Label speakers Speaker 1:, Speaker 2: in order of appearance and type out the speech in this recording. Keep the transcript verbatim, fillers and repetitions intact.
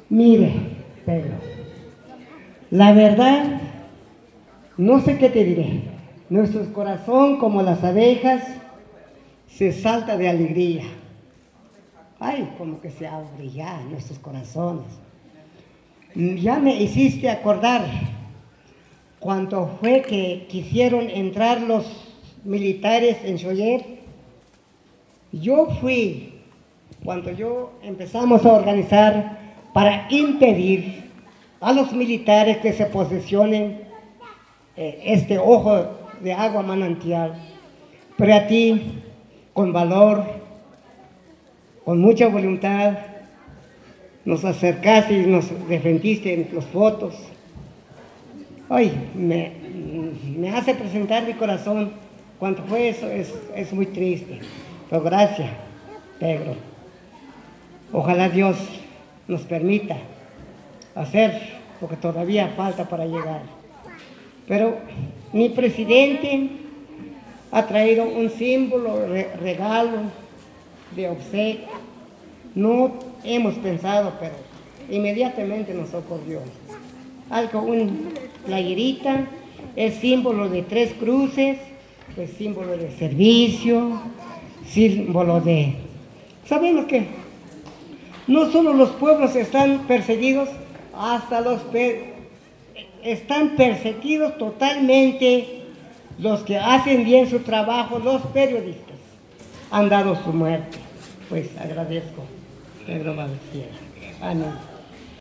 Speaker 1: Mire, Pedro, la verdad, no sé qué te diré. Nuestro corazón, como las abejas, se salta de alegría. Ay, como que se abre ya nuestros corazones. Ya me hiciste acordar cuando fue que quisieron entrar los militares en Xoyep. Yo fui, cuando yo empezamos a organizar para impedir a los militares que se posesionen eh, este ojo de agua manantial. Pero a ti, con valor, con mucha voluntad, nos acercaste y nos defendiste en los votos. Ay, me, me hace presentar mi corazón. Cuando fue eso, es, es muy triste. Pero gracias, Pedro. Ojalá Dios nos permita hacer lo que todavía falta para llegar. Pero mi presidente ha traído un símbolo, re, regalo de obsequio. No hemos pensado, pero inmediatamente nos ocurrió. Algo, una playerita, es símbolo de tres cruces, es símbolo de servicio, símbolo de... Sabemos que no solo los pueblos están perseguidos, hasta los... Per... están perseguidos totalmente los que hacen bien su trabajo, los periodistas. Han dado su muerte. Pues agradezco, Pedro Valenciano. Amén.